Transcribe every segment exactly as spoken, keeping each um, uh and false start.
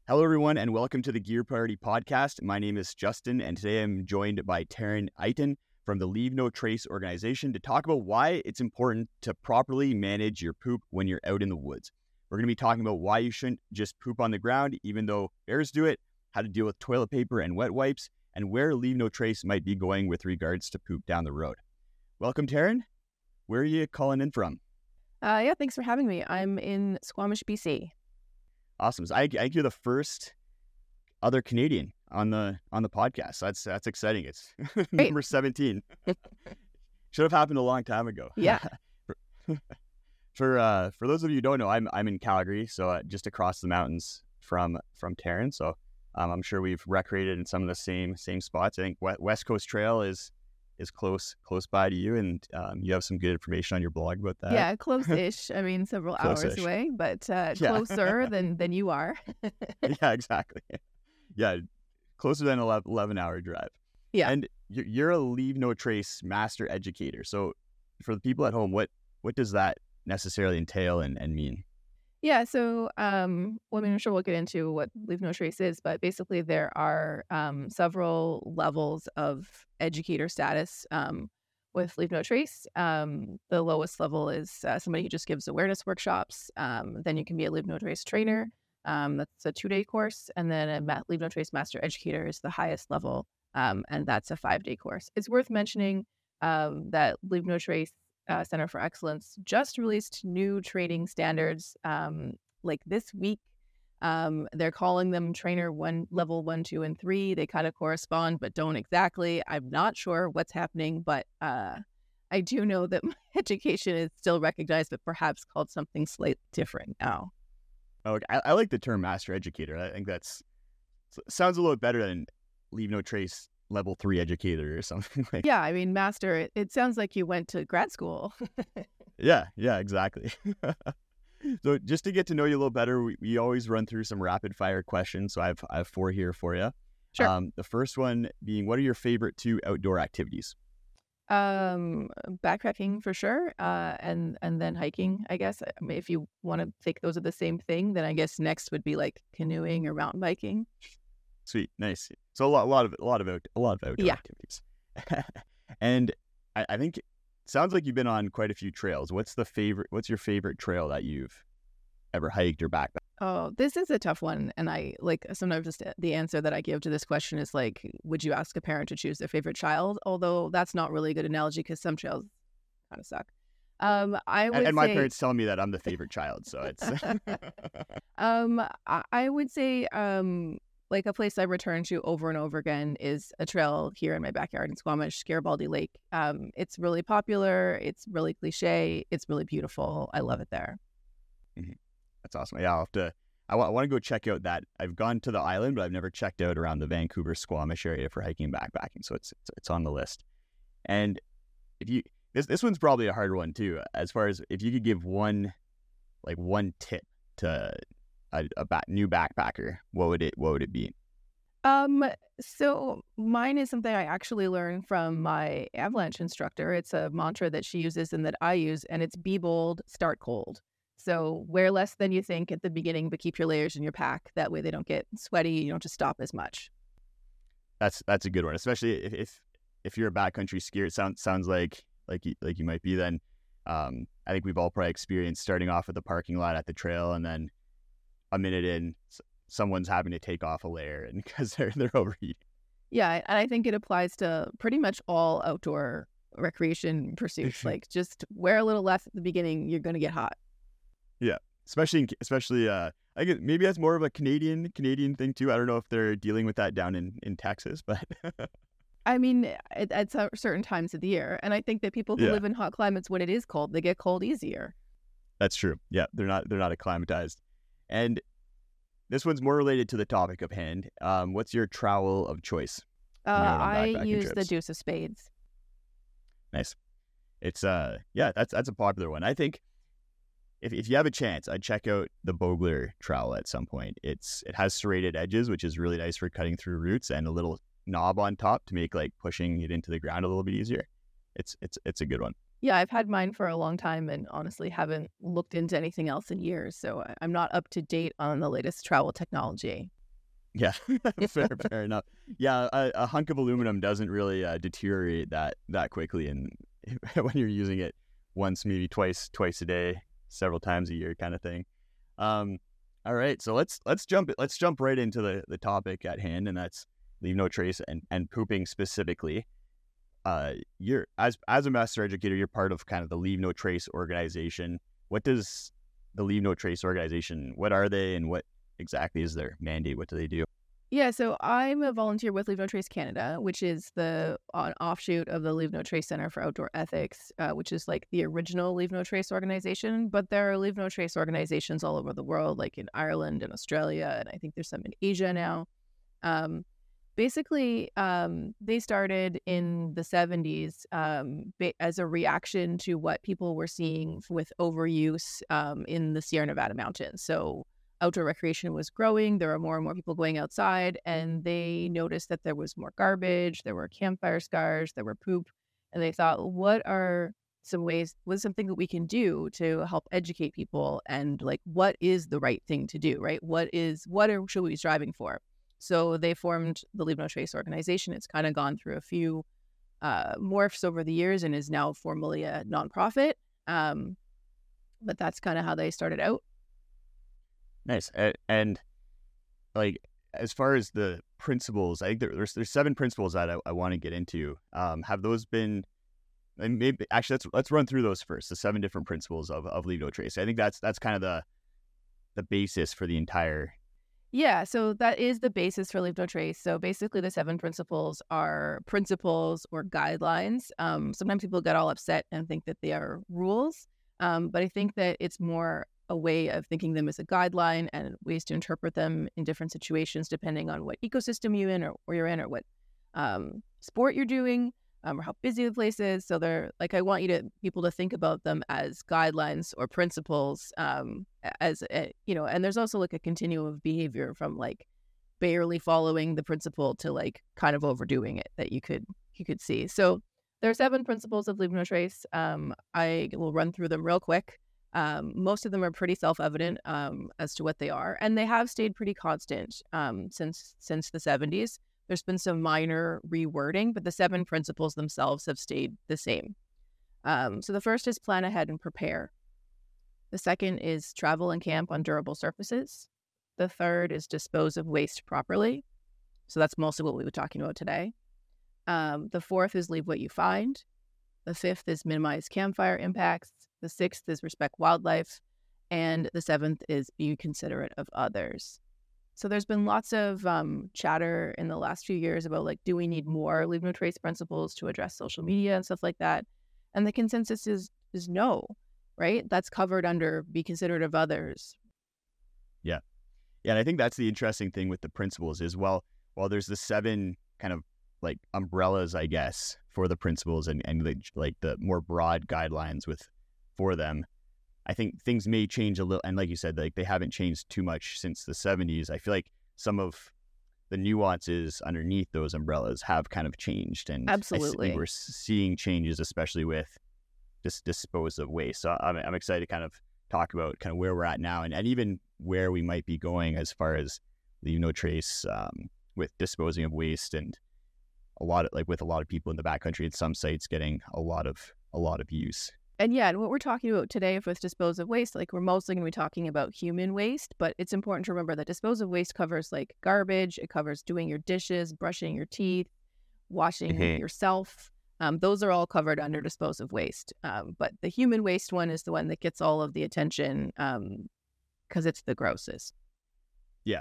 Hello, everyone, and welcome to the Gear Priority Podcast. My name is Justin, and today I'm joined by Taryn Eitan from the Leave No Trace organization to talk about why it's important to properly manage your poop when you're out in the woods. We're going to be talking about why you shouldn't just poop on the ground, even though bears do it, how to deal with toilet paper and wet wipes, and where Leave No Trace might be going with regards to poop down the road. Welcome, Taryn. Where are you calling in from? Uh, yeah, thanks for having me. I'm in Squamish, B C. Awesome. So I, I think you're the first other Canadian on the on the podcast. So that's that's exciting. It's number seventeen. Should have happened a long time ago. Yeah. for for, uh, for those of you who don't know, I'm I'm in Calgary, so uh, just across the mountains from from Taryn. So um, I'm sure we've recreated in some of the same same spots. I think West Coast Trail is is close close by to you, and um, you have some good information on your blog about that. Yeah, close-ish. I mean, several Close-ish. hours away, but uh, Yeah. closer than, than you are. Yeah, exactly. Yeah, closer than eleven, eleven hour drive. Yeah. And you're, you're a Leave No Trace master educator. So for the people at home, what what does that necessarily entail and, and mean? Yeah, so um, well, I mean, I'm sure we'll get into what Leave No Trace is, but basically there are um, several levels of educator status um, with Leave No Trace. Um, the lowest level is uh, somebody who just gives awareness workshops. Um, then you can be a Leave No Trace trainer. Um, that's a two-day course. And then a Ma- Leave No Trace master educator is the highest level, um, and that's a five-day course. It's worth mentioning um, that Leave No Trace Uh, Center for Excellence just released new training standards um, like this week. Um, they're calling them trainer one, level one, two, and three. They kind of correspond, but don't exactly. I'm not sure what's happening, but uh, I do know that my education is still recognized, but perhaps called something slightly different now. Oh, I, I like the term master educator. I think that's sounds a little better than Leave No Trace level three educator or something like. Yeah, I mean, master, it, it sounds like you went to grad school. Yeah, yeah, exactly. So just to get to know you a little better, we, we always run through some rapid fire questions. So I have I have four here for you. Sure. Um, the first one being, what are your favorite two outdoor activities? Um, backpacking for sure, uh, and and then hiking, I guess. I mean, if you want to think those are the same thing, then I guess next would be like canoeing or mountain biking. Sweet, nice. So a lot, a lot of, a lot of, out, a lot of outdoor Yeah. activities. And I, I think it sounds like you've been on quite a few trails. What's the favorite? What's your favorite trail that you've ever hiked or backpacked? Oh, this is a tough one, and I like sometimes just the answer that I give to this question is like, would you ask a parent to choose their favorite child? Although that's not really a good analogy because some trails kind of suck. Um, I would And, and my say, parents telling me that I'm the favorite child, so it's um, I, I would say, um, like a place I return to over and over again is a trail here in my backyard in Squamish, Garibaldi Lake. Um, it's really popular. It's really cliche. It's really beautiful. I love it there. That's awesome. Yeah, I'll have to. I want, I want to go check out that. I've gone to the island, but I've never checked out around the Vancouver Squamish area for hiking and backpacking. So it's it's, it's on the list. And if you this this one's probably a hard one too. As far as if you could give one, like one tip to a, a back, new backpacker, what would it what would it be? Um, so mine is something I actually learned from my avalanche instructor. It's a mantra that she uses and that I use, and it's be bold, start cold. So wear less than you think at the beginning, but keep your layers in your pack. That way they don't get sweaty. You don't have to stop as much. That's that's a good one, especially if if, if you're a backcountry skier. It sounds sounds like like you, like you might be. Then um, I think we've all probably experienced starting off at the parking lot at the trail, and then a minute in, someone's having to take off a layer, and because they're they're overheating. Yeah, and I think it applies to pretty much all outdoor recreation pursuits. Like just wear a little less at the beginning. You're going to get hot. Yeah, especially in, especially uh, I guess maybe that's more of a Canadian Canadian thing too. I don't know if they're dealing with that down in, in Texas, but I mean, at, at cer- certain times of the year, and I think that people who Yeah. live in hot climates, when it is cold, they get cold easier. that's true. Yeah, they're not they're not acclimatized. And this one's more related to the topic of hand. Um, what's your trowel of choice? Uh, When you're on I backpacking use the trips? deuce of spades. Nice. It's uh yeah, that's that's a popular one. I think if if you have a chance, I'd check out the Bogler trowel at some point. It's it has serrated edges, which is really nice for cutting through roots, and a little knob on top to make like pushing it into the ground a little bit easier. It's it's it's a good one. Yeah, I've had mine for a long time and honestly haven't looked into anything else in years. So I- I'm not up to date on the latest travel technology. Yeah, fair, fair enough. Yeah, a, a hunk of aluminum doesn't really uh, deteriorate that that quickly, and when you're using it once, maybe twice, twice a day, several times a year, kind of thing. Um, all right, so let's let's jump let's jump right into the, the topic at hand, and that's leave no trace and, and pooping specifically. Uh, you're as as a master educator, you're part of kind of the Leave No Trace organization. What does the Leave No Trace organization? What are they, and what exactly is their mandate? What do they do? Yeah, so I'm a volunteer with Leave No Trace Canada, which is the uh, offshoot of the Leave No Trace Center for Outdoor Ethics, uh, which is like the original Leave No Trace organization. But there are Leave No Trace organizations all over the world, like in Ireland and Australia, and I think there's some in Asia now. Um, basically, um, they started in the seventies um, ba- as a reaction to what people were seeing with overuse um, in the Sierra Nevada mountains. So outdoor recreation was growing. There were more and more people going outside, and they noticed that there was more garbage, there were campfire scars, there were poop, and they thought, what are some ways, what's something that we can do to help educate people, and like, what is the right thing to do, right? What is, what are, should we be striving for? So they formed the Leave No Trace organization. It's kind of gone through a few uh, morphs over the years and is now formally a nonprofit. Um, but that's kind of how they started out. Nice. And, and like, as far as the principles, I think there, there's there's seven principles that I, I want to get into. Um, have those been, and maybe actually let's let's run through those first. The seven different principles of, of Leave No Trace. I think that's that's kind of the the basis for the entire. Yeah, so that is the basis for Leave No Trace. So basically, the seven principles are principles or guidelines. Um, sometimes people get all upset and think that they are rules, um, but I think that it's more a way of thinking them as a guideline and ways to interpret them in different situations, depending on what ecosystem you're in or, or you're in or what um, sport you're doing um, or how busy the place is. So they're like, I want you to people to think about them as guidelines or principles um, as, a, you know, and there's also like a continuum of behavior from like barely following the principle to like kind of overdoing it that you could, you could see. So there are seven principles of Leave No Trace. Um, I will run through them real quick. Um, most of them are pretty self-evident um, as to what they are, and they have stayed pretty constant um, since since the seventies. There's been some minor rewording, but the seven principles themselves have stayed the same. Um, so the first is plan ahead and prepare. The second is travel and camp on durable surfaces. The third is dispose of waste properly. So that's mostly what we were talking about today. Um, the fourth is leave what you find. The fifth is minimize campfire impacts. The sixth is respect wildlife. And the seventh is be considerate of others. So there's been lots of um, chatter in the last few years about like, do we need more Leave No Trace principles to address social media and stuff like that? And the consensus is is no, right? That's covered under be considerate of others. Yeah. Yeah, and I think that's the interesting thing with the principles is, well, while there's the seven kind of like umbrellas, I guess, for the principles and, and the, like the more broad guidelines with for them, I think things may change a little. And like you said, like they haven't changed too much since the seventies. I feel like some of the nuances underneath those umbrellas have kind of changed. And Absolutely. I think we're seeing changes, especially with this dispose of waste. So I'm, I'm excited to kind of talk about kind of where we're at now and, and even where we might be going as far as Leave No Trace um, with disposing of waste, and a lot of like with a lot of people in the backcountry at some sites getting a lot of a lot of use. And yeah, and what we're talking about today with dispose of waste, like we're mostly going to be talking about human waste, but it's important to remember that dispose of waste covers like garbage, it covers doing your dishes, brushing your teeth, washing Mm-hmm. yourself. Um, those are all covered under dispose of waste. Um, but the human waste one is the one that gets all of the attention um, because it's the grossest. Yeah.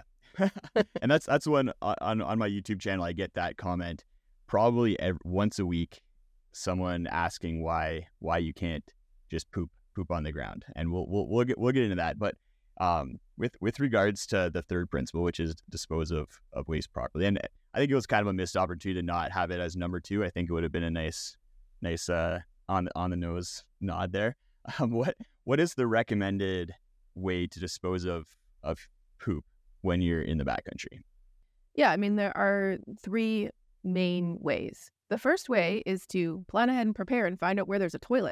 And that's that's one on, on my YouTube channel. I get that comment probably every, once a week. Someone asking why why you can't just poop poop on the ground, and we'll we'll we'll get we'll get into that. But um, with with regards to the third principle, which is dispose of, of waste properly, and I think it was kind of a missed opportunity to not have it as number two. I think it would have been a nice nice uh, on on the nose nod there. Um, what what is the recommended way to dispose of of poop when you're in the backcountry? Yeah, I mean there are three main ways. The first way is to plan ahead and prepare and find out where there's a toilet.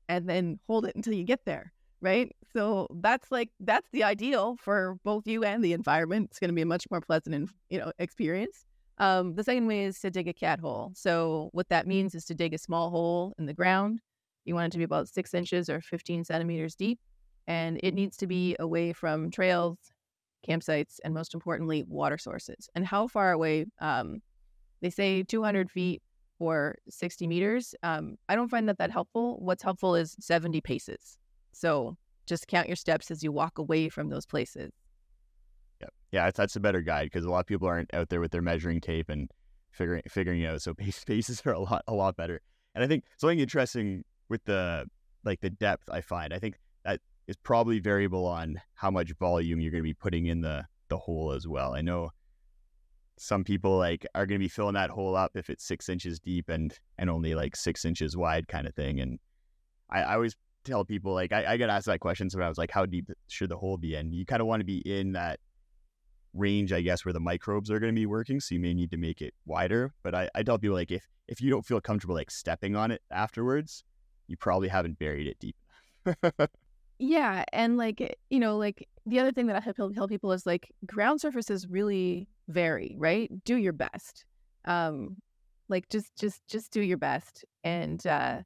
and then hold it until you get there, right? So that's like, that's the ideal for both you and the environment. It's going to be a much more pleasant and, you know, experience. Um, the second way is to dig a cat hole. So what that means is to dig a small hole in the ground. You want it to be about six inches or fifteen centimeters deep, and it needs to be away from trails, campsites, and most importantly, water sources. And how far away? Um, they say two hundred feet or sixty meters. Um, I don't find that that helpful. What's helpful is seventy paces. So just count your steps as you walk away from those places. Yeah, yeah, that's, that's a better guide because a lot of people aren't out there with their measuring tape and figuring figuring it out. So pace, paces are a lot a lot better. And I think something interesting with the like the depth, I find I think that is probably variable on how much volume you're going to be putting in the the hole as well. I know some people like are going to be filling that hole up if it's six inches deep and and only like six inches wide, kind of thing. And I, I always tell people like I, I got asked that question sometimes, like how deep should the hole be in? You kind of want to be in that range, I guess, where the microbes are going to be working, so you may need to make it wider. But I, I tell people like if if you don't feel comfortable like stepping on it afterwards, you probably haven't buried it deep enough. Yeah, and like, you know, like the other thing that I tell tell people is like ground surfaces really vary, right? Do your best. Um, like just just just do your best, and uh,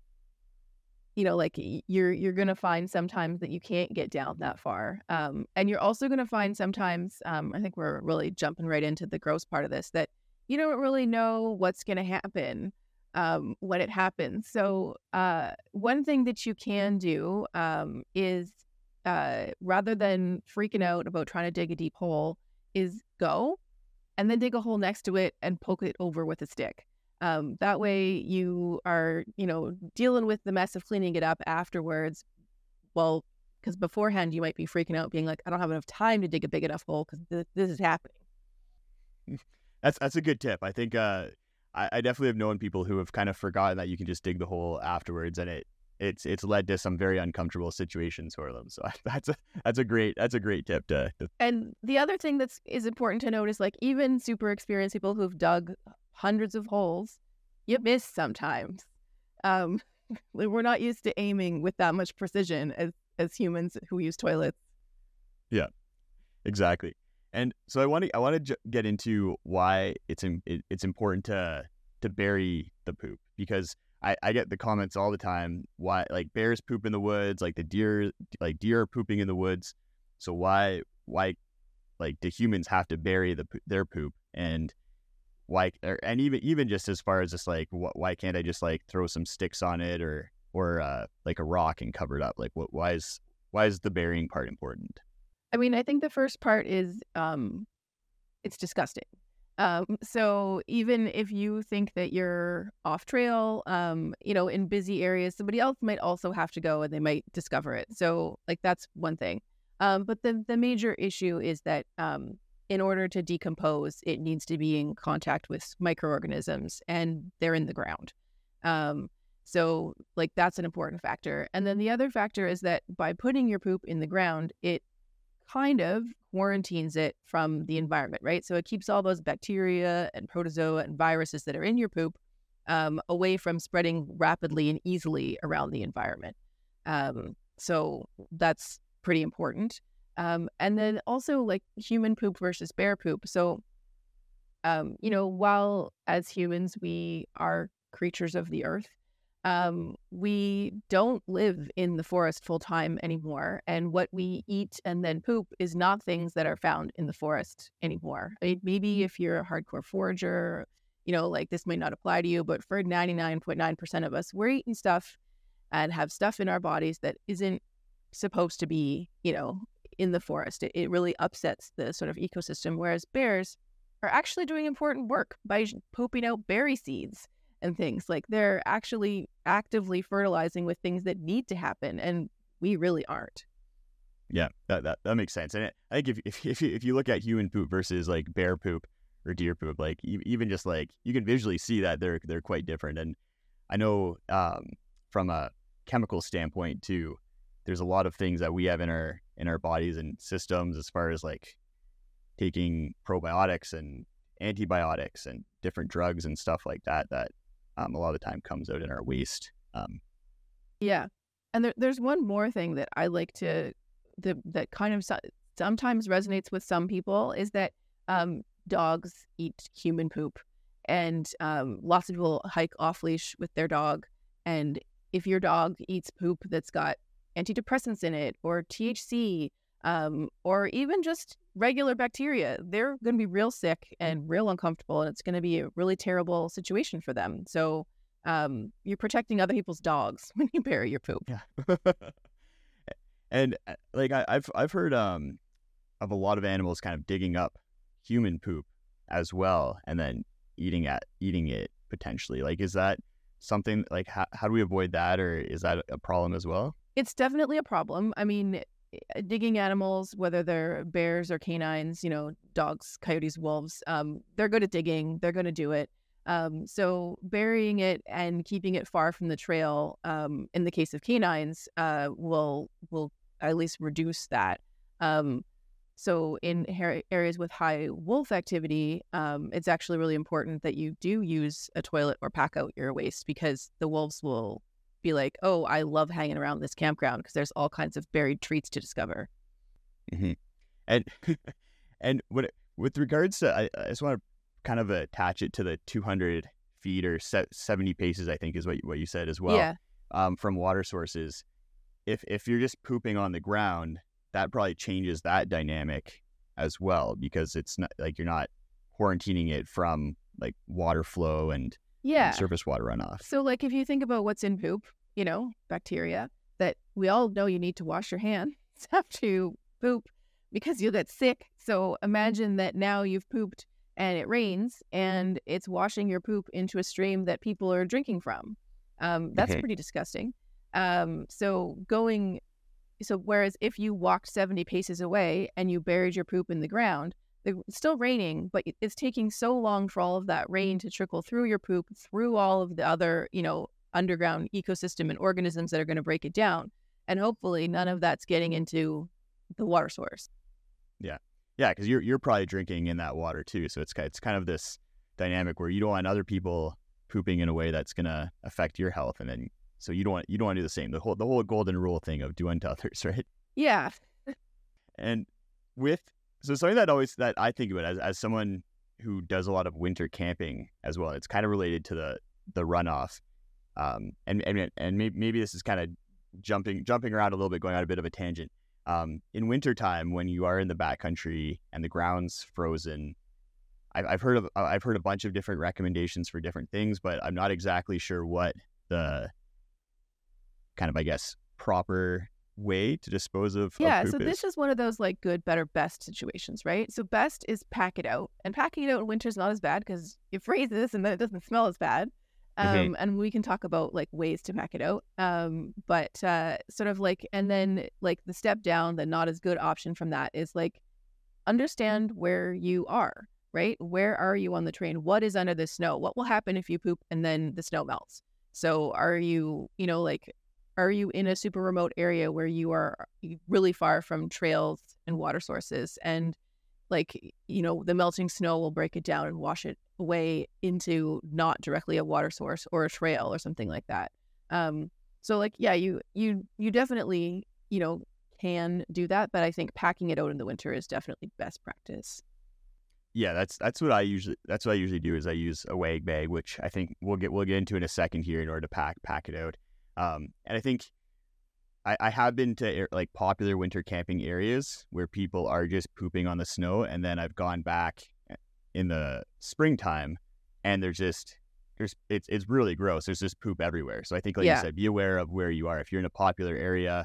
you know, like you're you're gonna find sometimes that you can't get down that far, um, and you're also gonna find sometimes. Um, I think we're really jumping right into the gross part of this, that you don't really know what's gonna happen um, when it happens. So uh, one thing that you can do um, is uh, rather than freaking out about trying to dig a deep hole, is go and then dig a hole next to it and poke it over with a stick. Um, that way you are, you know, dealing with the mess of cleaning it up afterwards. Well, because beforehand you might be freaking out, being like, I don't have enough time to dig a big enough hole because th- this is happening. That's that's a good tip. I think uh, I, I definitely have known people who have kind of forgotten that you can just dig the hole afterwards, and it it's it's led to some very uncomfortable situations for them. So that's a that's a great that's a great tip to. to... And the other thing that's is important to note is like even super experienced people who've dug hundreds of holes, you miss sometimes. Um, we're not used to aiming with that much precision as as humans who use toilets. Yeah, exactly. And so I want to I want to j- get into why it's in, it, it's important to to bury the poop, because I, I get the comments all the time, why like bears poop in the woods, like the deer like deer are pooping in the woods. So why why like do humans have to bury the their poop? And why or, and even even just as far as just like wh- why can't I just like throw some sticks on it or or uh, like a rock and cover it up? Like what why is why is the burying part important? I mean, I think the first part is um, it's disgusting. Um, so even if you think that you're off trail, um, you know, in busy areas, somebody else might also have to go and they might discover it. So like that's one thing. Um, but the the major issue is that um, in order to decompose, it needs to be in contact with microorganisms, and they're in the ground. Um, so like that's an important factor. And then the other factor is that by putting your poop in the ground, it kind of quarantines it from the environment, right? So it keeps all those bacteria and protozoa and viruses that are in your poop um, away from spreading rapidly and easily around the environment. Um, so that's pretty important. Um, and then also like human poop versus bear poop. So, um, you know, while as humans, we are creatures of the earth, Um, we don't live in the forest full time anymore. And what we eat and then poop is not things that are found in the forest anymore. I mean, maybe if you're a hardcore forager, you know, like this might not apply to you, but for ninety-nine point nine percent of us, we're eating stuff and have stuff in our bodies that isn't supposed to be, you know, in the forest. It, it really upsets the sort of ecosystem. Whereas bears are actually doing important work by pooping out berry seeds and things. Like they're actually actively fertilizing with things that need to happen, and we really aren't. Yeah, that that, that makes sense. And it, I think if if if you, if you look at human poop versus like bear poop or deer poop, like e- even just like you can visually see that they're they're quite different. And I know um, from a chemical standpoint too, there's a lot of things that we have in our in our bodies and systems as far as like taking probiotics and antibiotics and different drugs and stuff like that that um, a lot of the time comes out in our waste. Um, Yeah. And there, there's one more thing that I like to, the, that kind of so- sometimes resonates with some people is that um, dogs eat human poop. And um, lots of people hike off leash with their dog. And if your dog eats poop that's got antidepressants in it or T H C um, or even just regular bacteria, they're going to be real sick and real uncomfortable. And it's going to be a really terrible situation for them. So um, you're protecting other people's dogs when you bury your poop. Yeah. And uh, like I, I've I've heard um of a lot of animals kind of digging up human poop as well, and then eating at eating it potentially. Like, is that something like how how do we avoid that, or is that a problem as well? It's definitely a problem. I mean, digging animals, whether they're bears or canines, you know, dogs, coyotes, wolves, um, they're good at digging. They're going to do it. Um, so burying it and keeping it far from the trail, um, in the case of canines, uh, will will at least reduce that. Um, so in her- areas with high wolf activity, um, it's actually really important that you do use a toilet or pack out your waste, because the wolves will be like, oh, I love hanging around this campground because there's all kinds of buried treats to discover. Mm-hmm. And and what with regards to, I, I just want to kind of attach it to the two hundred feet or seventy paces, I think is what you, what you said as well. Yeah. Um, from water sources. If if you're just pooping on the ground, that probably changes that dynamic as well, because it's not like you're not quarantining it from like water flow and, yeah. and surface water runoff. So like if you think about what's in poop, you know, bacteria, that we all know you need to wash your hands after you poop because you'll get sick. So imagine that now you've pooped and it rains and it's washing your poop into a stream that people are drinking from. Um, that's Okay. pretty disgusting. Um, so going, so whereas if you walked seventy paces away and you buried your poop in the ground, it's still raining, but it's taking so long for all of that rain to trickle through your poop, through all of the other, you know, underground ecosystem and organisms that are going to break it down. And hopefully none of that's getting into the water source. Yeah. Yeah. Cause you're, you're probably drinking in that water too. So it's, it's kind of this dynamic where you don't want other people pooping in a way that's going to affect your health. And then, so you don't want, you don't want to do the same, the whole, the whole golden rule thing of do unto others, right? Yeah. And with, so something that always, that I think about as, as someone who does a lot of winter camping as well, it's kind of related to the, the runoff. Um, and, and, and maybe, maybe this is kind of jumping, jumping around a little bit, going on a bit of a tangent. Um, in wintertime, when you are in the backcountry and the ground's frozen, I've, I've heard of, I've heard a bunch of different recommendations for different things, but I'm not exactly sure what the kind of, I guess, proper way to dispose of, yeah, of poop so is. this is one of those like good, better, best situations, right? So best is pack it out, and packing it out in winter is not as bad because it freezes and then it doesn't smell as bad. Um, Mhm. and we can talk about like ways to pack it out. Um, but uh, sort of like, and then like the step down, the not as good option from that is like understand where you are, right? Where are you on the train? What is under the snow? What will happen if you poop and then the snow melts? So are you, you know, like, are you in a super remote area where you are really far from trails and water sources, and like, you know, the melting snow will break it down and wash it away into not directly a water source or a trail or something like that. Um, so like, yeah, you, you, you definitely, you know, can do that, but I think packing it out in the winter is definitely best practice. Yeah, that's that's what I usually that's what I usually do is I use a wag bag, which I think we'll get we'll get into in a second here in order to pack pack it out. Um, and I think I, I have been to air, like popular winter camping areas where people are just pooping on the snow, and then I've gone back in the springtime, and there's just there's it's it's really gross. There's just poop everywhere. So I think, like Yeah. you said, be aware of where you are. If you're in a popular area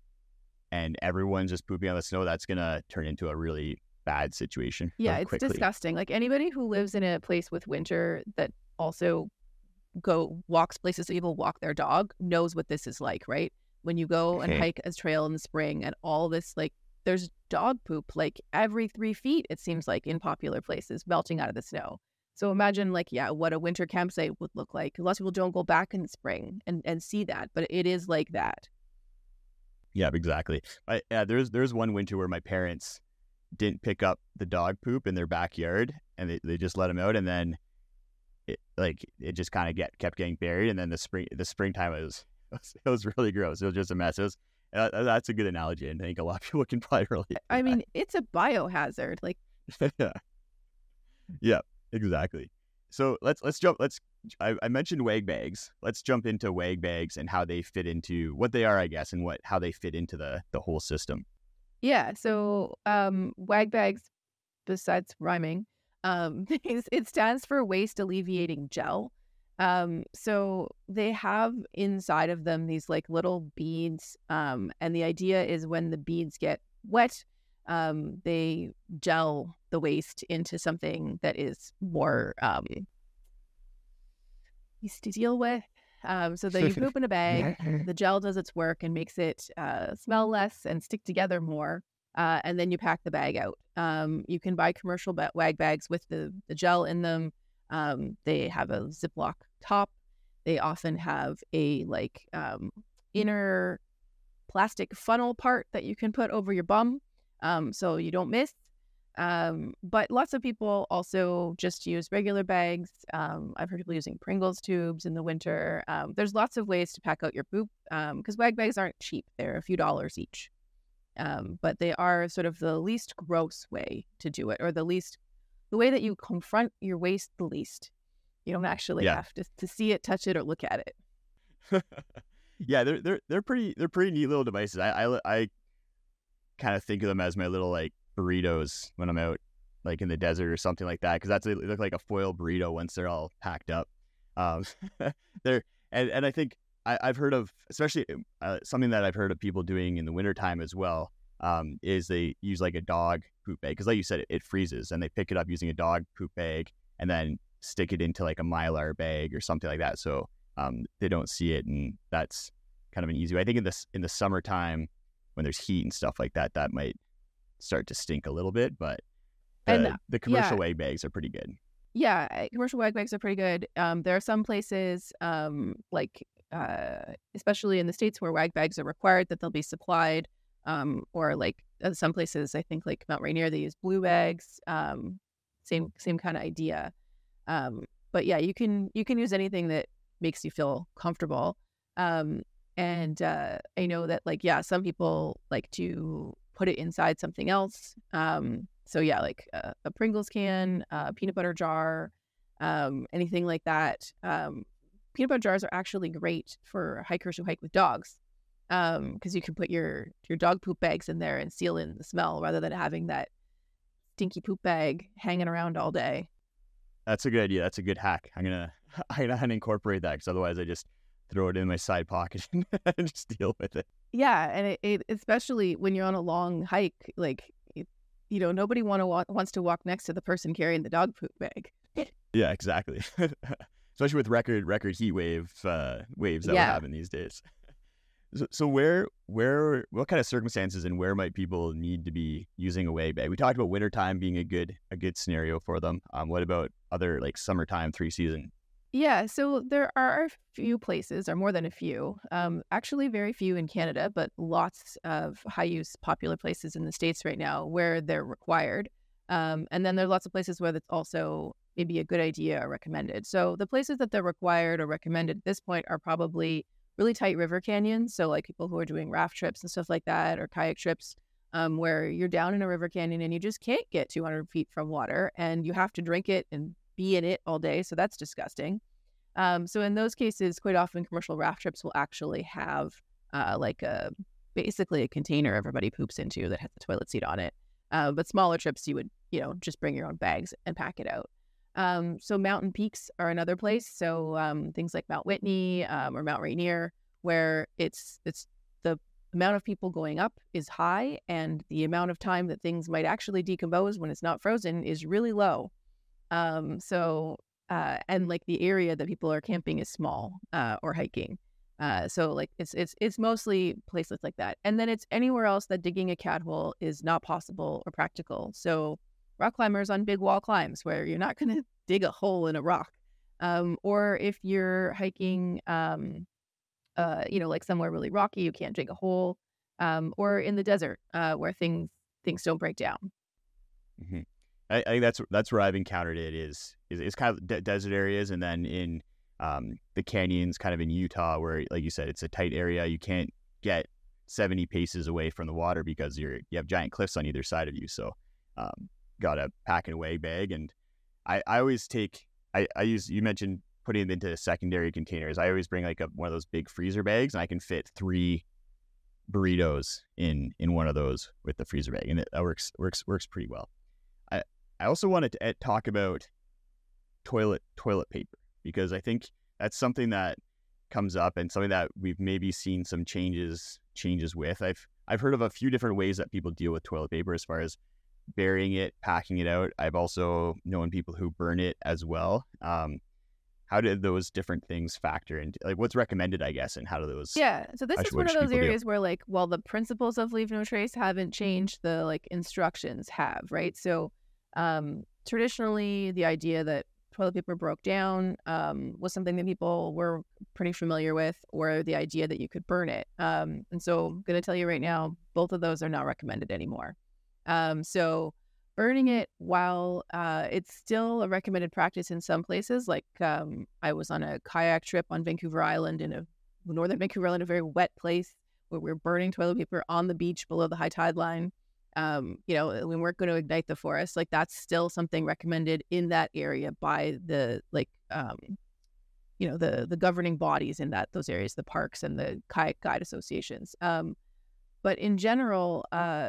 and everyone's just pooping on the snow, that's gonna turn into a really bad situation. Yeah, really it's quickly. disgusting. Like anybody who lives in a place with winter that also go walks places that people walk their dog knows what this is like, right? When you go and Okay. hike a trail in the spring and all this, like there's dog poop like every three feet, it seems like, in popular places melting out of the snow. So imagine like, yeah, what a winter campsite would look like. Lots of people don't go back in the spring and, and see that, but it is like that. Yeah, exactly. I, yeah, there's there's one winter where my parents didn't pick up the dog poop in their backyard, and they, they just let them out, and then it like it just kind of get kept getting buried, and then the spring the springtime was gross. It was really gross. It was just a mess. It was, uh, that's a good analogy. And I think a lot of people can probably relate to I that. mean, it's a biohazard. Like, Yeah. Yeah, exactly. So let's let's jump. Let's. I, I mentioned wag bags. Let's jump into wag bags and how they fit into what they are, I guess, and what how they fit into the the whole system. yeah. So, um, WAG bags, besides rhyming, um, it stands for waste alleviating gel. Um, so they have inside of them these like little beads. Um, and the idea is when the beads get wet, um, they gel the waste into something that is more um, easy to deal with. Um, so that you poop in a bag, the gel does its work and makes it uh, smell less and stick together more. Uh, and then you pack the bag out. Um, you can buy commercial ba- wag bags with the, the gel in them. Um, they have a Ziploc top. They often have a like um, inner plastic funnel part that you can put over your bum, um, so you don't miss. Um, but lots of people also just use regular bags. Um, I've heard people using Pringles tubes in the winter. Um, there's lots of ways to pack out your poop because wag bags aren't cheap. They're a few dollars each. Um, but they are sort of the least gross way to do it, or the least, the way that you confront your waste the least. You don't actually Yeah. have to, to see it, touch it, or look at it. Yeah, they're they're they're pretty they're pretty neat little devices. I I, I kind of think of them as my little like burritos when I'm out like in the desert or something like that, because that's they look like a foil burrito once they're all packed up. Um, they're and and I think I, I've heard of, especially uh, something that I've heard of people doing in the wintertime as well, um, is they use like a dog poop bag, because like you said, it, it freezes, and they pick it up using a dog poop bag and then stick it into like a Mylar bag or something like that, so um, they don't see it, and that's kind of an easy way. I think in this in the summertime when there's heat and stuff like that, that might start to stink a little bit, but the, And, uh, the commercial yeah. wag bags are pretty good. Yeah, uh, commercial wag bags are pretty good. Um, there are some places, um, like uh, especially in the States where wag bags are required, that they'll be supplied. Um, or like uh, some places, I think like Mount Rainier, they use blue bags. Um, same same kind of idea. Um, but yeah, you can you can use anything that makes you feel comfortable. Um, and uh, I know that like yeah, some people like to put it inside something else. Um, so yeah, like a, a Pringles can, a peanut butter jar, um, anything like that. Um, peanut butter jars are actually great for hikers who hike with dogs, because um, you can put your your dog poop bags in there and seal in the smell rather than having that stinky poop bag hanging around all day. That's a good idea. That's a good hack. I'm gonna I'm gonna incorporate that, because otherwise I just throw it in my side pocket and just deal with it. Yeah, and it, it especially when you're on a long hike, like it, you know, nobody want to wa- wants to walk next to the person carrying the dog poop bag. Yeah, exactly. Especially with record record heat wave uh, waves that Yeah. we're having these days. So, so where where what kind of circumstances and where might people need to be using a wag bag? We talked about wintertime being a good a good scenario for them. Um, what about other like summertime, three season? Yeah, so there are a few places, or more than a few, um, actually very few in Canada, but lots of high-use popular places in the States right now where they're required. Um, and then there are lots of places where that's also maybe a good idea or recommended. So the places that they're required or recommended at this point are probably really tight river canyons. So like people who are doing raft trips and stuff like that, or kayak trips, um, where you're down in a river canyon and you just can't get two hundred feet from water and you have to drink it and be in it all day. So that's disgusting. Um, so in those cases, quite often commercial raft trips will actually have uh, like a basically a container everybody poops into that has a toilet seat on it. Uh, but smaller trips, you would, you know, just bring your own bags and pack it out. Um, so mountain peaks are another place. So um, things like Mount Whitney um, or Mount Rainier, where it's it's the amount of people going up is high, and the amount of time that things might actually decompose when it's not frozen is really low. Um, so uh, and like the area that people are camping is small uh, or hiking. Uh, so like it's it's it's mostly places like that, and then it's anywhere else that digging a cat hole is not possible or practical. So rock climbers on big wall climbs where you're not going to dig a hole in a rock, um, or if you're hiking, um, uh, you know, like somewhere really rocky, you can't dig a hole, um, or in the desert uh, where things things don't break down. Mm-hmm. I, I think that's that's where I've encountered it is is, is kind of de- desert areas, and then in um, the canyons kind of in Utah where, like you said, it's a tight area. You can't get seventy paces away from the water because you're you have giant cliffs on either side of you. So um, got a pack and away bag. And I, I always take, I, I use, you mentioned putting it into secondary containers. I always bring like a, one of those big freezer bags, and I can fit three burritos in in one of those with the freezer bag, and it that works works works pretty well. I I also wanted to talk about toilet toilet paper, because I think that's something that comes up and something that we've maybe seen some changes changes with. I've I've heard of a few different ways that people deal with toilet paper as far as burying it, packing it out. I've also known people who burn it as well. Um, how did those different things factor into, like, what's recommended, I guess, and how do those? Yeah, so this how is should- one what of should those people do? areas where, like, while the principles of Leave No Trace haven't changed, the like instructions have, right? So um, traditionally, the idea that toilet paper broke down um, was something that people were pretty familiar with, or the idea that you could burn it. Um, and so I'm going to tell you right now, both of those are not recommended anymore. Um, so burning it, while uh, it's still a recommended practice in some places, like um, I was on a kayak trip on Vancouver Island, in a northern Vancouver Island, a very wet place where we we're burning toilet paper on the beach below the high tide line. Um, you know, we weren't going to ignite the forest. Like, that's still something recommended in that area by the, like, um, you know, the the governing bodies in that those areas, the parks and the kayak guide associations. Um, but in general, uh,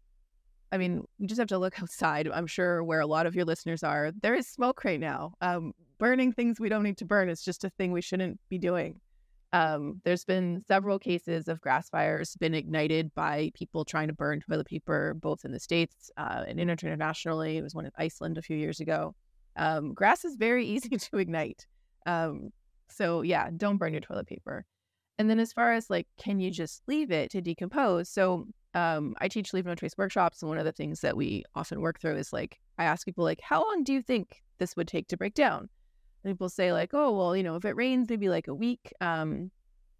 I mean, you just have to look outside. I'm sure where a lot of your listeners are, there is smoke right now. Um, burning things we don't need to burn is just a thing we shouldn't be doing. Um, there's been several cases of grass fires been ignited by people trying to burn toilet paper, both in the States uh, and internationally. It was one in Iceland a few years ago. Um, grass is very easy to ignite. Um, so yeah, don't burn your toilet paper. And then as far as, like, can you just leave it to decompose? So um, I teach Leave No Trace workshops, and one of the things that we often work through is, like, I ask people, like, how long do you think this would take to break down? And people say, like, oh, well, you know, if it rains, maybe like a week. Um,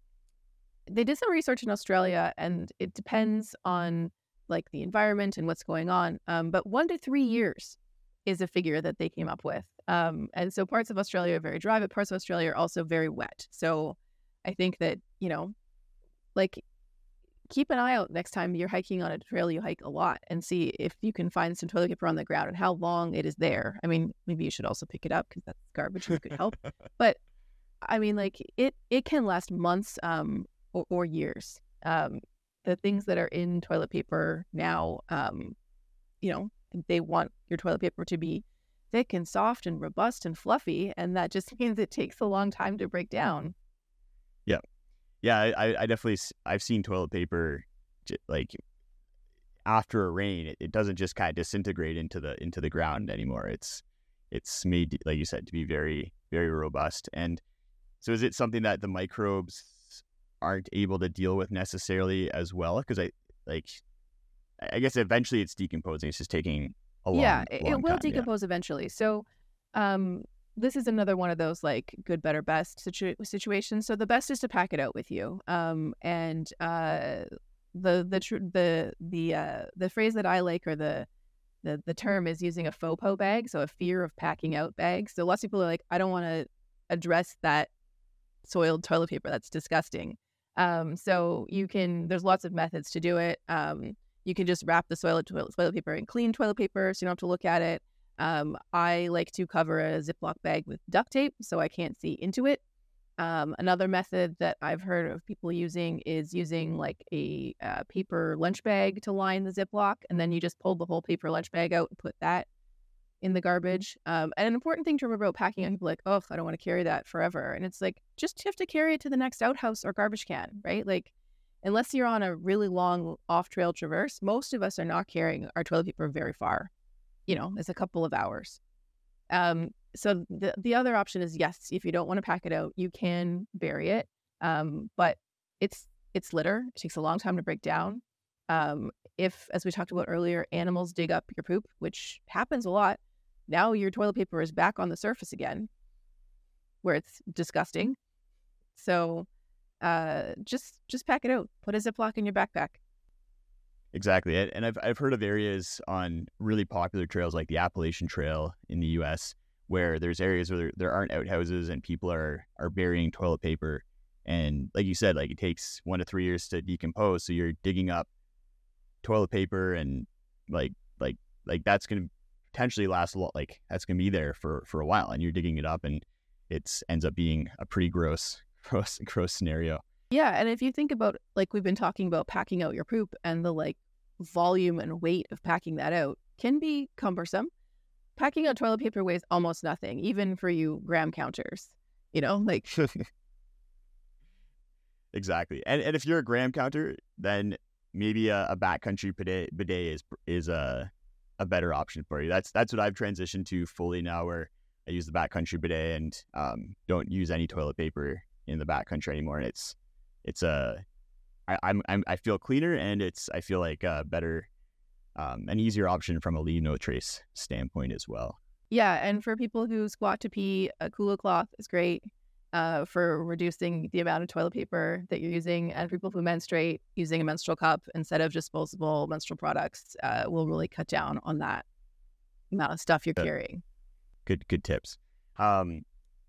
they did some research in Australia, and it depends on, like, the environment and what's going on. Um, but one to three years is a figure that they came up with. Um, and so parts of Australia are very dry, but parts of Australia are also very wet. So I think that, you know, like, keep an eye out next time you're hiking on a trail you hike a lot, and see if you can find some toilet paper on the ground and how long it is there. I mean, maybe you should also pick it up because that's garbage and it could help. But I mean, like, it it can last months um, or, or years. Um, the things that are in toilet paper now, um, you know, they want your toilet paper to be thick and soft and robust and fluffy, and that just means it takes a long time to break down. Yeah. Yeah, I, I definitely, I've seen toilet paper, like, after a rain, it, it doesn't just kind of disintegrate into the into the ground anymore. It's it's made, like you said, to be very, very robust. And so is it something that the microbes aren't able to deal with necessarily as well? Because I, like, I guess eventually it's decomposing. It's just taking a long, yeah, it, long it will time, decompose eventually. So um, this is another one of those, like, good, better, best situ- situations. So the best is to pack it out with you. Um, and uh, the the tr- the the uh, the phrase that I like, or the the the term, is using a FOPO bag, so a fear of packing out bag. So lots of people are like, I don't want to address that soiled toilet paper. That's disgusting. Um, so you can, there's lots of methods to do it. Um, you can just wrap the soiled toilet, toilet paper in clean toilet paper, so you don't have to look at it. Um, I like to cover a Ziploc bag with duct tape so I can't see into it. Um, another method that I've heard of people using is using, like, a uh, paper lunch bag to line the Ziploc, and then you just pull the whole paper lunch bag out and put that in the garbage. Um, and an important thing to remember about packing out, people are like, oh, I don't want to carry that forever. And it's like, just have to carry it to the next outhouse or garbage can, right? Like, unless you're on a really long off-trail traverse, most of us are not carrying our toilet paper very far. You know, it's a couple of hours. Um, so the the other option is, yes, if you don't want to pack it out, you can bury it. Um, but it's it's litter. It takes a long time to break down. Um, if, as we talked about earlier, animals dig up your poop, which happens a lot, now your toilet paper is back on the surface again, where it's disgusting. So uh, just just pack it out. Put a Ziploc in your backpack. Exactly. And I've I've heard of areas on really popular trails like the Appalachian Trail in the U S where there's areas where there, there aren't outhouses and people are are burying toilet paper. And like you said, like it takes one to three years to decompose. So you're digging up toilet paper and like like like that's going to potentially last a lot. Like that's going to be there for for a while, and you're digging it up, and it's ends up being a pretty gross gross gross scenario. Yeah, and if you think about, like we've been talking about packing out your poop, and the like volume and weight of packing that out can be cumbersome. Packing out toilet paper weighs almost nothing, even for you gram counters, you know, like. Exactly. And and if you're a gram counter, then maybe a, a backcountry bidet, bidet is is a a better option for you. That's that's what I've transitioned to fully now, where I use the backcountry bidet and um, don't use any toilet paper in the backcountry anymore. And it's it's a I, I'm I'm I feel cleaner, and it's I feel like a better um, an easier option from a Leave No Trace standpoint as well. Yeah, and for people who squat to pee, a Kula cloth is great uh, for reducing the amount of toilet paper that you're using. And for people who menstruate, using a menstrual cup instead of disposable menstrual products uh, will really cut down on that amount of stuff you're Good. carrying. Good good tips. Um,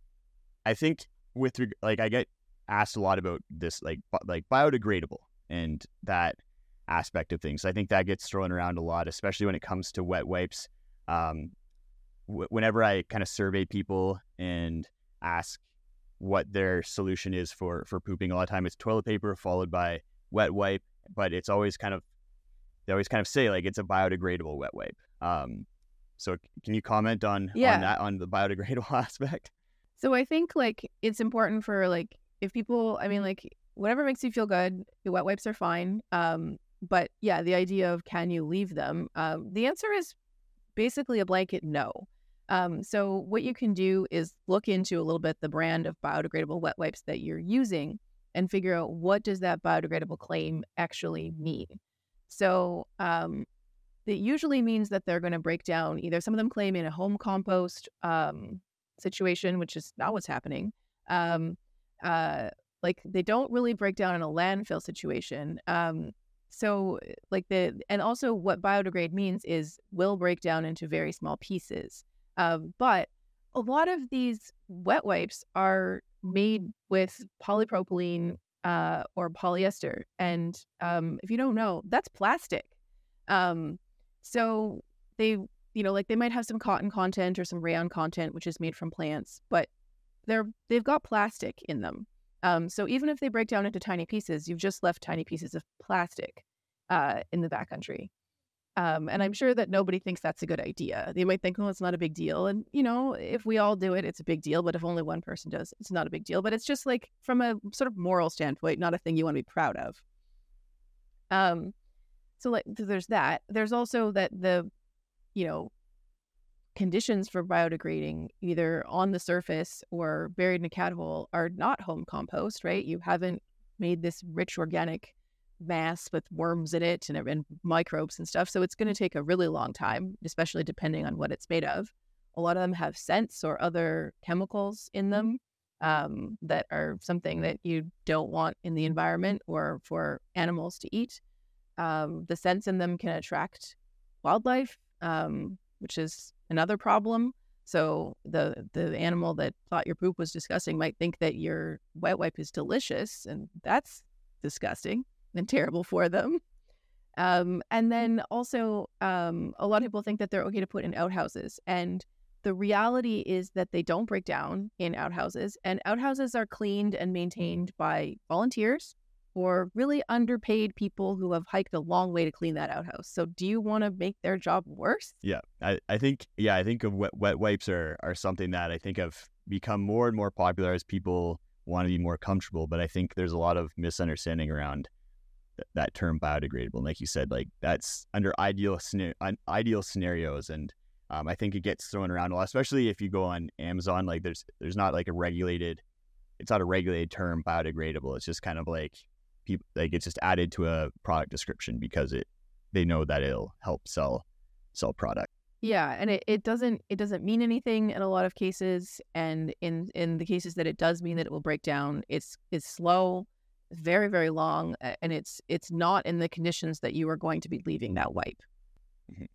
I think with reg- like I get asked a lot about this like bi- like biodegradable and that aspect of things. I think that gets thrown around a lot, especially when it comes to wet wipes. Um, w- whenever I kind of survey people and ask what their solution is for for pooping, a lot of time it's toilet paper followed by wet wipe, but it's always kind of they always kind of say like it's a biodegradable wet wipe. Um, so can you comment on Yeah. on that on the biodegradable aspect? So I think like it's important for like if people, I mean like whatever makes you feel good, your wet wipes are fine. Um, but yeah, the idea of can you leave them? Um, the answer is basically a blanket no. Um, so what you can do is look into a little bit the brand of biodegradable wet wipes that you're using and figure out what does that biodegradable claim actually mean. So um, it usually means that they're going to break down. Either some of them claim in a home compost um, situation, which is not what's happening. Um, uh, like they don't really break down in a landfill situation. Um, so like the, and also what biodegrade means is will break down into very small pieces. Um, but a lot of these wet wipes are made with polypropylene uh, or polyester. And um, if you don't know, that's plastic. Um, so they, you know, like they might have some cotton content or some rayon content, which is made from plants, but they're, they've got plastic in them. Um, so even if they break down into tiny pieces, you've just left tiny pieces of plastic uh, in the backcountry. Um, and I'm sure that nobody thinks that's a good idea. They might think, oh, it's not a big deal. And, you know, if we all do it, it's a big deal. But if only one person does, it's not a big deal. But it's just like from a sort of moral standpoint, not a thing you want to be proud of. Um, so like there's that. There's also that the, you know, conditions for biodegrading either on the surface or buried in a cat hole are not home compost, right? You haven't made this rich organic mass with worms in it and, and microbes and stuff. So it's going to take a really long time, especially depending on what it's made of. A lot of them have scents or other chemicals in them um, that are something that you don't want in the environment or for animals to eat. Um, the scents in them can attract wildlife, um, which is another problem. So the the animal that thought your poop was disgusting might think that your wet wipe is delicious, and that's disgusting and terrible for them. Um, and then also, um, a lot of people think that they're okay to put in outhouses. And the reality is that they don't break down in outhouses. And outhouses are cleaned and maintained by volunteers or really underpaid people who have hiked a long way to clean that outhouse. So do you want to make their job worse? Yeah, I, I think, yeah, I think of wet, wet wipes are, are something that I think have become more and more popular as people want to be more comfortable. But I think there's a lot of misunderstanding around th- that term biodegradable. And like you said, like that's under ideal, scena- ideal scenarios. And um, I think it gets thrown around a lot, especially if you go on Amazon. Like there's, there's not like a regulated, it's not a regulated term biodegradable. It's just kind of like, people like it's just added to a product description because it they know that it'll help sell sell product. Yeah, and it, it doesn't it doesn't mean anything in a lot of cases, and in in the cases that it does mean that it will break down, it's it's slow, very very long, and it's it's not in the conditions that you are going to be leaving that wipe. Mm-hmm.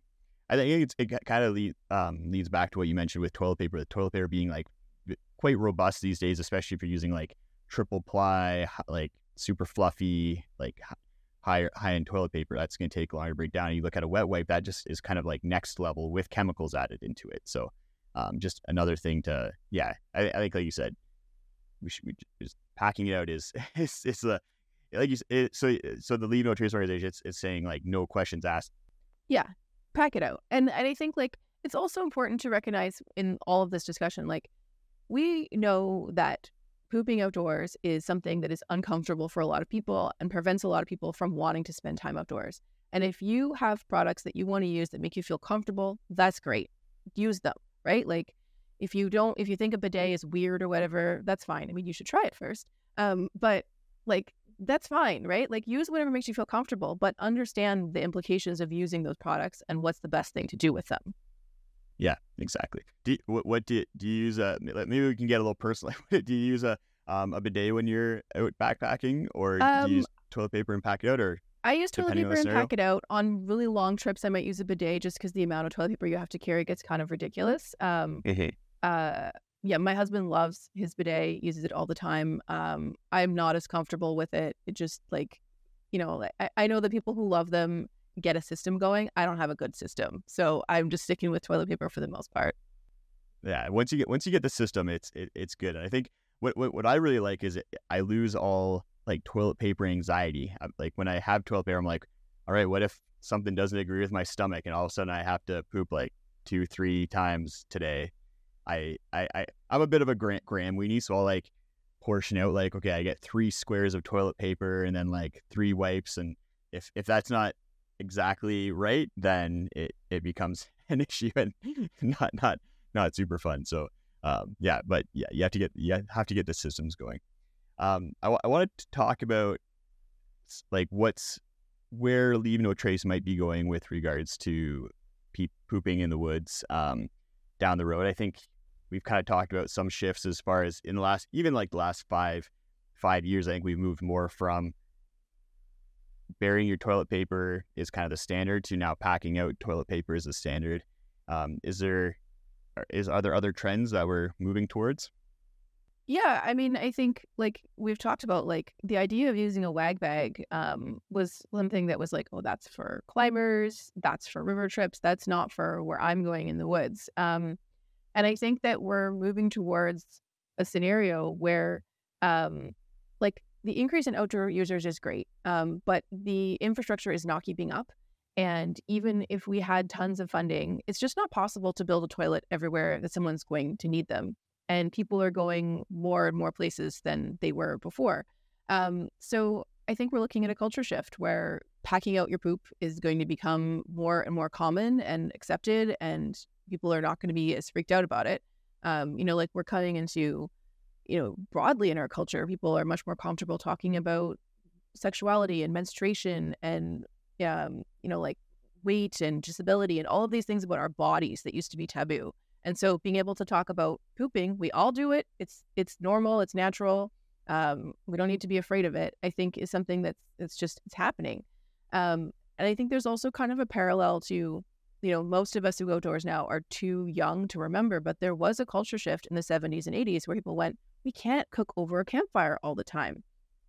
I think it's, it kind of lead, um, leads back to what you mentioned with toilet paper. The toilet paper being like quite robust these days, especially if you're using like triple ply, like super fluffy, like higher high end toilet paper. That's going to take longer to break down. And you look at a wet wipe, that just is kind of like next level with chemicals added into it. So um, just another thing to, yeah, I, I think like you said, we should we just packing it out is it's it's a like you it, so so the Leave No Trace organization it's, it's saying like no questions asked. Yeah, pack it out. And and I think like it's also important to recognize in all of this discussion, like we know that pooping outdoors is something that is uncomfortable for a lot of people and prevents a lot of people from wanting to spend time outdoors. And if you have products that you want to use that make you feel comfortable, that's great. Use them, right? Like if you don't, if you think a bidet is weird or whatever, that's fine. I mean, you should try it first. Um, but like, that's fine, right? Like use whatever makes you feel comfortable, but understand the implications of using those products and what's the best thing to do with them. Yeah, exactly. Do you, what, what do you, do you use? A, maybe we can get a little personal. Do you use a um, a bidet when you're out backpacking, or Um, do you use toilet paper and pack it out, or I use toilet depending on paper the and scenario? pack it out. On really long trips, I might use a bidet just because the amount of toilet paper you have to carry gets kind of ridiculous. Um, Mhm. uh, yeah, my husband loves his bidet, uses it all the time. Um, I'm not as comfortable with it. It just like, you know, like, I, I know the people who love them get a system going. I don't have a good system, so I'm just sticking with toilet paper for the most part. Yeah, once you get once you get the system, it's it, it's good. And I think what, what what I really like is it, I lose all like toilet paper anxiety. I'm, like when I have toilet paper, I'm like, all right, what if something doesn't agree with my stomach, and all of a sudden I have to poop like two, three times today? I I, I I'm a bit of a gram, gram weenie, so I'll like portion out like, okay, I get three squares of toilet paper and then like three wipes, and if if that's not exactly right, then it it becomes an issue and not not not super fun. So um yeah, but yeah, you have to get you have to get the systems going. um I, w- I wanted to talk about like what's where Leave No Trace might be going with regards to pe- pooping in the woods um down the road. I think we've kind of talked about some shifts as far as in the last, even like the last five five years. I think we've moved more from burying your toilet paper is kind of the standard to now packing out toilet paper is the standard. Um, is there is are there other trends that we're moving towards? Yeah, I mean, I think like we've talked about, like the idea of using a wag bag um, was one thing that was like, oh, that's for climbers, that's for river trips, that's not for where I'm going in the woods. Um, and I think that we're moving towards a scenario where, um, like the increase in outdoor users is great, um, but the infrastructure is not keeping up. And even if we had tons of funding, it's just not possible to build a toilet everywhere that someone's going to need them. And people are going more and more places than they were before. Um, so I think we're looking at a culture shift where packing out your poop is going to become more and more common and accepted, and people are not going to be as freaked out about it. Um, you know, like we're cutting into, you know, broadly in our culture, people are much more comfortable talking about sexuality and menstruation and, um, you know, like weight and disability and all of these things about our bodies that used to be taboo. And so being able to talk about pooping, we all do it. It's it's normal. It's natural. Um, we don't need to be afraid of it, I think, is something that's it's just it's happening. Um, and I think there's also kind of a parallel to, you know, most of us who go outdoors now are too young to remember, but there was a culture shift in the seventies and eighties where people went, we can't cook over a campfire all the time.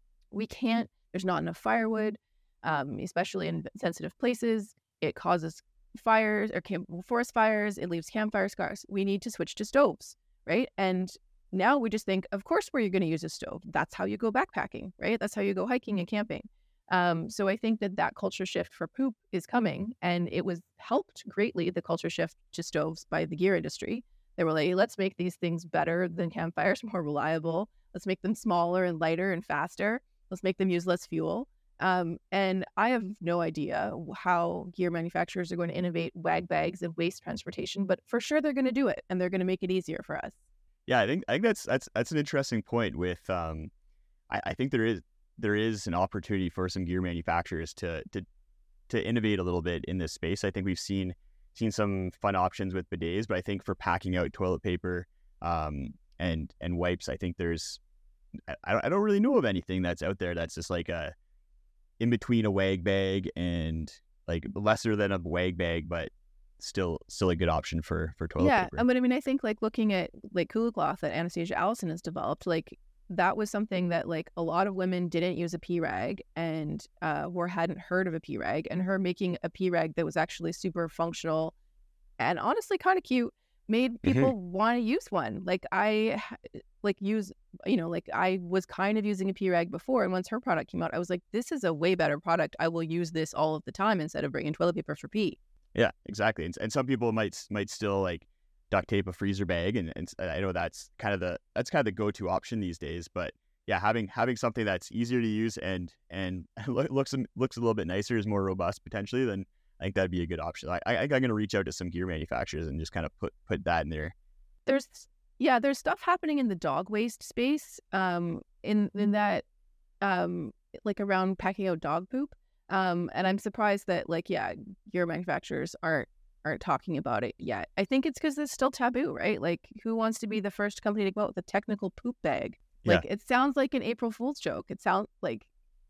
We can't, there's not enough firewood, um, especially in sensitive places. It causes fires or camp forest fires. It leaves campfire scars. We need to switch to stoves, right? And now we just think, of course, where you're going to use a stove. That's how you go backpacking, right? That's how you go hiking and camping. Um, so I think that that culture shift for poop is coming, and it was helped greatly, the culture shift to stoves, by the gear industry. They were like, let's make these things better than campfires, more reliable. Let's make them smaller and lighter and faster. Let's make them use less fuel. Um, and I have no idea how gear manufacturers are going to innovate wag bags and waste transportation, but for sure they're going to do it, and they're going to make it easier for us. Yeah, I think I think that's that's that's an interesting point. With um, I, I think there is there is an opportunity for some gear manufacturers to to to innovate a little bit in this space. I think we've seen seen some fun options with bidets, but I think for packing out toilet paper um, and and wipes, I think there's I I don't really know of anything that's out there that's just like a in between a wag bag and like lesser than a wag bag, but still still a good option for for toilet Yeah, paper. I mean, I mean, I think like looking at like Coola Cloth that Anastasia Allison has developed, like that was something that like a lot of women didn't use a P rag and uh, or hadn't heard of a P rag, and her making a P rag that was actually super functional and honestly kind of cute made hmm people want to use one. Like I h- like use, you know, like I was kind of using a P rag before, and once her product came out, I was like, this is a way better product. I will use this all of the time instead of bringing toilet paper for pee. Yeah, exactly. And, and some people might might still like duct tape a freezer bag, and, and I know that's kind of the that's kind of the go-to option these days. But yeah, having having something that's easier to use and and looks looks a little bit nicer, is more robust potentially, then I think that'd be a good option. I, I I'm going to reach out to some gear manufacturers and just kind of put put that in there. There's yeah, there's stuff happening in the dog waste space, um, in in that, um, like around packing out dog poop. Um, and I'm surprised that like yeah, gear manufacturers aren't aren't talking about it yet. I think it's because it's still taboo, right? Like, who wants to be the first company to go out with a technical poop bag? Yeah. Like, it sounds like an April Fool's joke. It sounds like.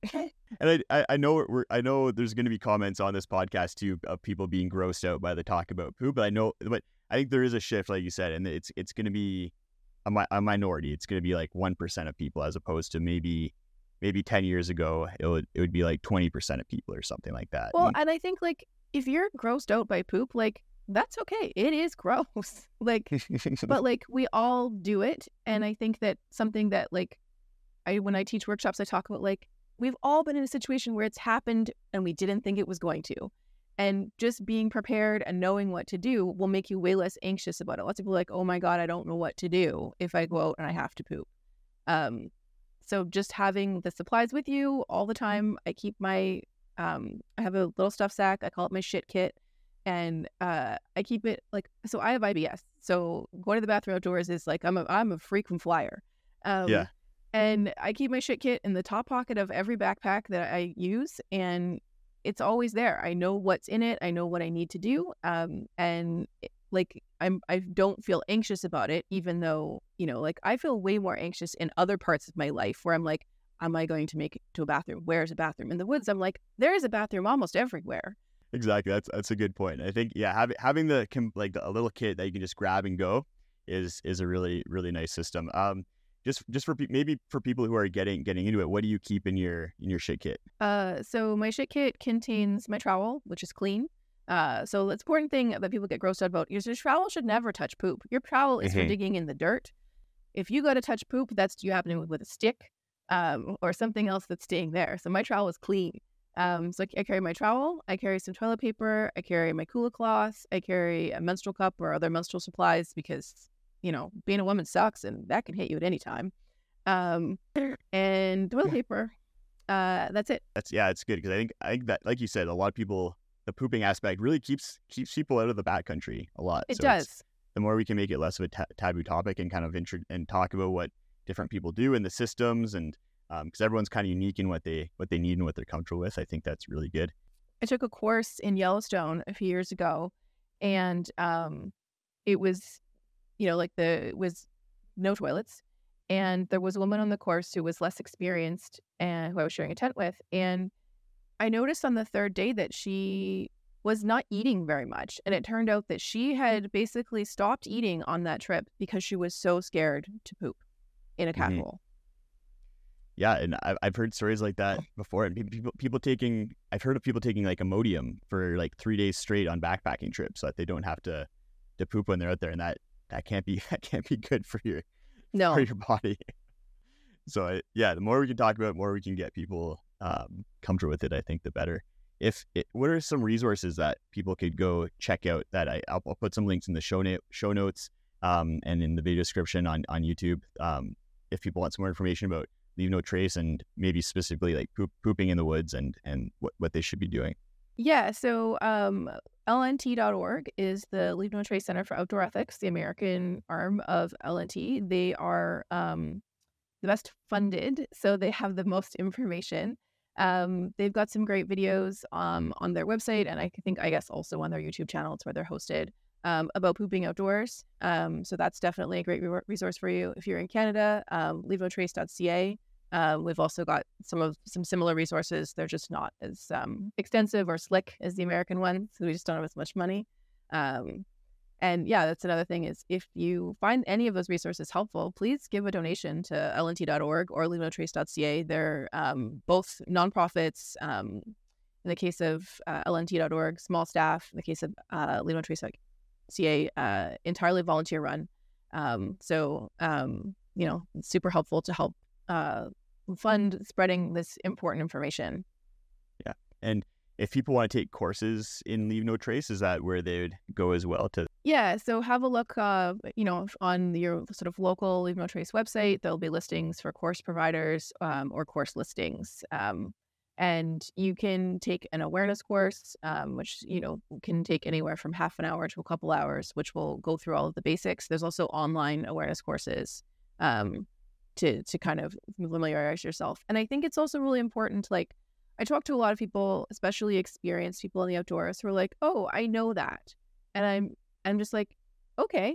And I, I, I know we're, I know there's going to be comments on this podcast too of people being grossed out by the talk about poop, but I know, but I think there is a shift, like you said, and it's it's going to be a, mi- a minority. It's going to be like one percent of people, as opposed to maybe maybe ten years ago it would it would be like twenty percent of people or something like that. Well, And- and I think like if you're grossed out by poop, like that's okay. It is gross. Like, but like we all do it, and I think that something that like I when I teach workshops, I talk about like we've all been in a situation where it's happened and we didn't think it was going to. And just being prepared and knowing what to do will make you way less anxious about it. Lots of people are like, oh my God, I don't know what to do if I go out and I have to poop. Um, so just having the supplies with you all the time. I keep my, um, I have a little stuff sack. I call it my shit kit. And uh, I keep it like, so I have I B S. So going to the bathroom outdoors is like, I'm a, I'm a frequent flyer. Um, yeah. And I keep my shit kit in the top pocket of every backpack that I use, and it's always there. I know what's in it. I know what I need to do. Um, and it- like I'm, I don't feel anxious about it, even though, you know, like I feel way more anxious in other parts of my life where I'm like, am I going to make it to a bathroom? Where's a bathroom? In the woods, I'm like, there is a bathroom almost everywhere. Exactly. That's that's a good point. I think yeah, having having the com- like a little kit that you can just grab and go is is a really really nice system. Um, just just for pe- maybe for people who are getting getting into it, what do you keep in your in your shit kit? Uh, so my shit kit contains my trowel, which is clean. Uh, so the important thing that people get grossed out about is your trowel should never touch poop. Your trowel is for Mhm. digging in the dirt. If you go to touch poop, that's you happening with, with a stick, um, or something else that's staying there. So my trowel is clean. Um, so I, I carry my trowel, I carry some toilet paper, I carry my Coola Cloth, I carry a menstrual cup or other menstrual supplies because, you know, being a woman sucks and that can hit you at any time. Um, and toilet paper. Uh, that's it. That's yeah, it's good because I think I think that like you said, a lot of people the pooping aspect really keeps keeps people out of the backcountry a lot. It So it's- does. the more we can make it less of a ta- taboo topic and kind of intro- and talk about what different people do in the systems, and because everyone's kind of unique in what they what they need and what they're comfortable with, I think that's really good. I took a course in Yellowstone a few years ago, and um, it was, you know, like the it was no toilets, and there was a woman on the course who was less experienced and who I was sharing a tent with, and I noticed on the third day that she was not eating very much, and it turned out that she had basically stopped eating on that trip because she was so scared to poop in a cat Mhm. hole. Yeah, and I've I've heard stories like that before, and pe- people people taking I've heard of people taking like Imodium for like three days straight on backpacking trips so that they don't have to to poop when they're out there, and that that can't be that can't be good for your No, for your body. So I, yeah, the more we can talk about it, more we can get people um, comfortable with it, I think the better. If it, what are some resources that people could go check out that I I'll, I'll put some links in the show note show notes um, and in the video description on on YouTube um, if people want some more information about Leave No Trace and maybe specifically like poop, pooping in the woods and and what, what they should be doing. yeah, so um, L N T dot org is the Leave No Trace Center for Outdoor Ethics, the American arm of L N T. They are um, the best funded, so they have the most information. Um, they've got some great videos um, on their website, and I think, I guess, also on their YouTube channel. It's where they're hosted um, about pooping outdoors. Um, so that's definitely a great re- resource for you if you're in Canada. Um, leave no trace dot c a. Um, we've also got some of some similar resources. They're just not as um, extensive or slick as the American ones, so we just don't have as much money. Um, and yeah, that's another thing is if you find any of those resources helpful, please give a donation to L N T dot org or leave no trace dot c a. They're um, both nonprofits. Um, in the case of uh, L N T dot org, small staff. In the case of uh, leave no trace dot c a, uh, entirely volunteer run. Um, so, um, you know, it's super helpful to help uh, fund spreading this important information. Yeah. And if people want to take courses in Leave No Trace, is that where they would go as well? To Yeah, so have a look, uh, you know, on your sort of local Leave No Trace website. There'll be listings for course providers um, or course listings. Um, and you can take an awareness course, um, which, you know, can take anywhere from half an hour to a couple hours, which will go through all of the basics. There's also online awareness courses um, to, to kind of familiarize yourself. And I think it's also really important, like, I talk to a lot of people, especially experienced people in the outdoors, who are like, oh, I know that. And I'm I'm just like, okay,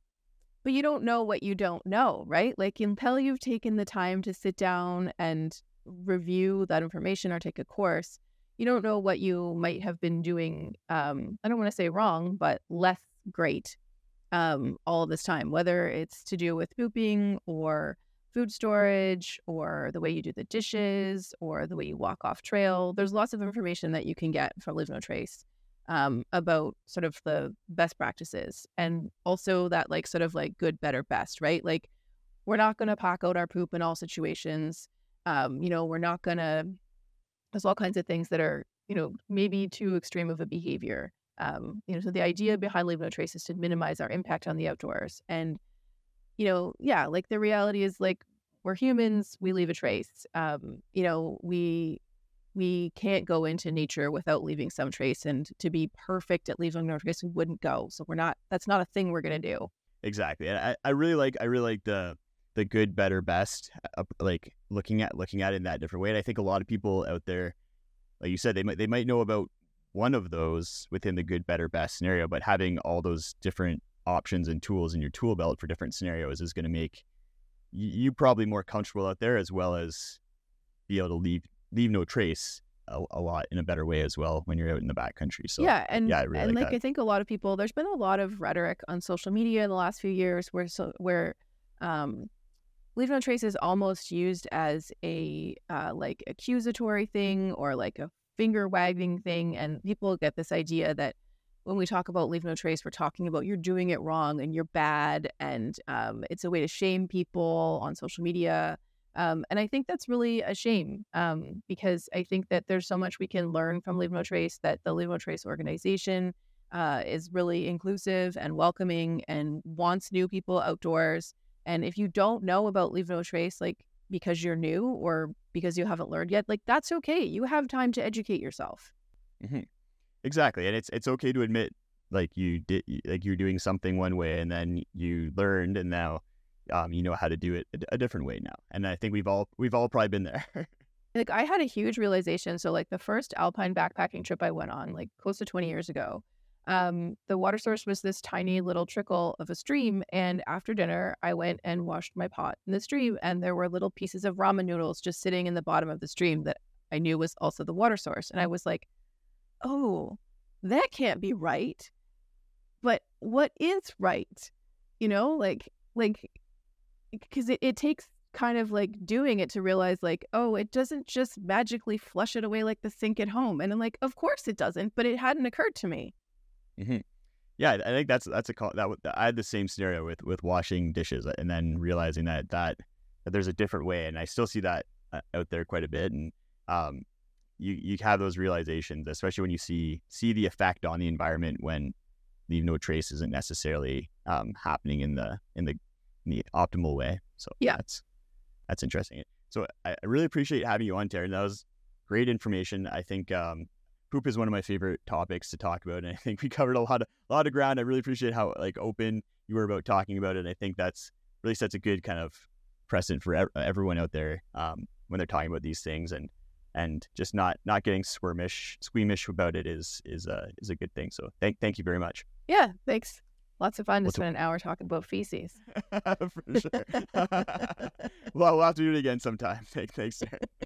but you don't know what you don't know, right? Like until you've taken the time to sit down and review that information or take a course, you don't know what you might have been doing. Um, I don't want to say wrong, but less great um, all of this time, whether it's to do with pooping or food storage or the way you do the dishes or the way you walk off trail. There's lots of information that you can get from Leave No Trace um, about sort of the best practices and also that like sort of like good, better, best, right? Like we're not going to pack out our poop in all situations. Um, you know, we're not going to, there's all kinds of things that are, you know, maybe too extreme of a behavior. Um, you know, so the idea behind Leave No Trace is to minimize our impact on the outdoors. And you know, yeah, like the reality is like we're humans, we leave a trace. Um, you know, we we can't go into nature without leaving some trace. And to be perfect at leaving no trace, we wouldn't go. So we're not, that's not a thing we're gonna do. Exactly. And I, I really like I really like the the good, better, best, uh, like looking at looking at it in that different way. And I think a lot of people out there, like you said, they might they might know about one of those within the good, better, best scenario, but having all those different options and tools in your tool belt for different scenarios is going to make you, you probably more comfortable out there, as well as be able to leave leave no trace a, a lot in a better way as well when you're out in the backcountry. So yeah, and yeah, I really and like like that. I think a lot of people, there's been a lot of rhetoric on social media in the last few years where so where um, Leave No Trace is almost used as a uh, like accusatory thing or like a finger wagging thing, and people get this idea that when we talk about Leave No Trace, we're talking about you're doing it wrong and you're bad, and um, it's a way to shame people on social media. Um, and I think that's really a shame um, because I think that there's so much we can learn from Leave No Trace, that the Leave No Trace organization uh, is really inclusive and welcoming and wants new people outdoors. And if you don't know about Leave No Trace, like because you're new or because you haven't learned yet, like that's okay. You have time to educate yourself. Mm-hmm. Exactly. And it's it's okay to admit like you did like you're doing something one way and then you learned and now um, you know how to do it a, a different way now. And I think we've all we've all probably been there. Like I had a huge realization. So like the first alpine backpacking trip I went on, like close to twenty years ago, um, the water source was this tiny little trickle of a stream. And after dinner, I went and washed my pot in the stream, and there were little pieces of ramen noodles just sitting in the bottom of the stream that I knew was also the water source. And I was like, oh, that can't be right. But what is right? You know, like, like, because it, it takes kind of like doing it to realize like, oh, it doesn't just magically flush it away like the sink at home. And I'm like, of course it doesn't, but it hadn't occurred to me. Mm-hmm. Yeah, I think that's that's a call that I had the same scenario with with washing dishes, and then realizing that that, that there's a different way, and I still see that uh, out there quite a bit. And um, you you have those realizations, especially when you see see the effect on the environment when Leave No Trace isn't necessarily um, happening in the in the in the optimal way. So yeah, that's that's interesting. So I, I really appreciate having you on, Taryn. That was great information. I think um, poop is one of my favorite topics to talk about, and I think we covered a lot of a lot of ground. I really appreciate how like open you were about talking about it. And I think that's really sets a good kind of precedent for ev- everyone out there um, when they're talking about these things, and and just not not getting squirmish, squeamish about it is is a is a good thing. So thank thank you very much. Yeah, thanks. Lots of fun to We'll spend an hour talking about feces. For sure. Well, we'll have to do it again sometime. Thanks, thanks, Sarah.